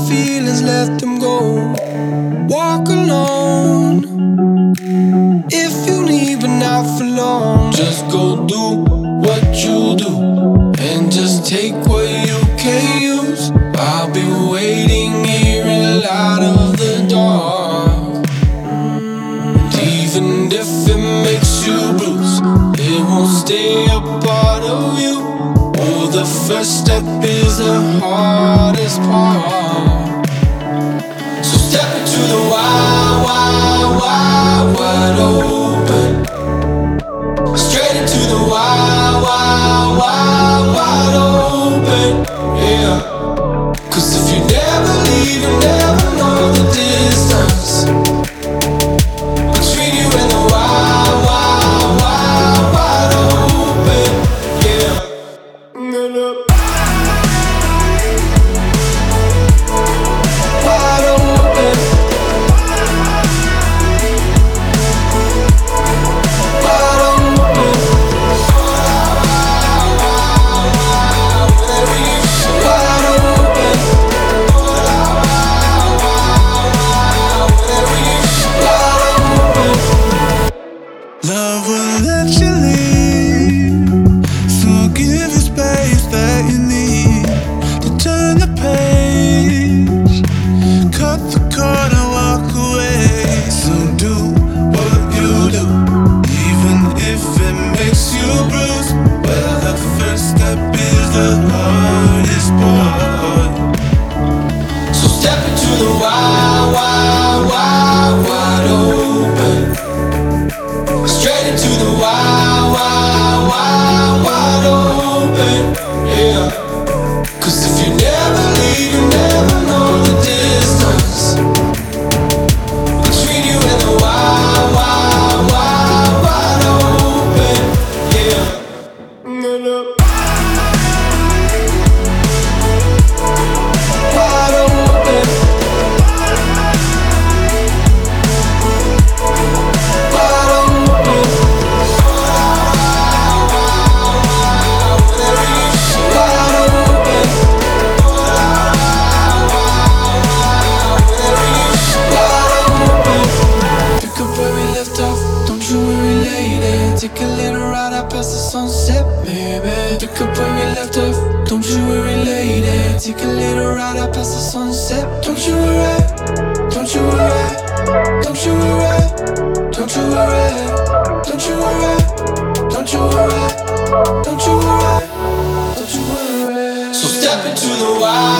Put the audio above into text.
feelings, let them go. Walk alone if you need, but not for long. Just go do what you do and just take what you can use. I'll be waiting here in the light of the dark. And even if it makes you bruise, it won't stay a part of you. Oh, the first step is the hardest part. So step into the wide, wide, wide, wide open. Straight into the wide, wide, wide, wide open. Yeah. 'Cause if you never leave, you never know the distance between you and the wide, wide, wide, wide open. Yeah. Wide open. Wide open. Wide open. Love will let you leave, so give you space that you need to turn the page, cut the cord and walk away. So do what you do, even if it makes you bruise. Well, the first step is the hardest part. So step into the wide, wide, wide, wide open. Straight into the wide, wide, wide, wide open. Yeah. 'Cause if you never leave, you never know the distance between you and the wide, wide, wide, wide open. Yeah. Wide open. Wide open. Wide open. Wide open. Pick up where we left off, don't you worry, lady. Take a little ride out past the sunset, baby. Pick up where we left off, don't you worry, lady. Take a little ride out past the sunset. Don't you worry, don't you worry, don't you worry, don't you worry, don't you worry, don't you worry, don't you worry, don't you worry. So step into the wild.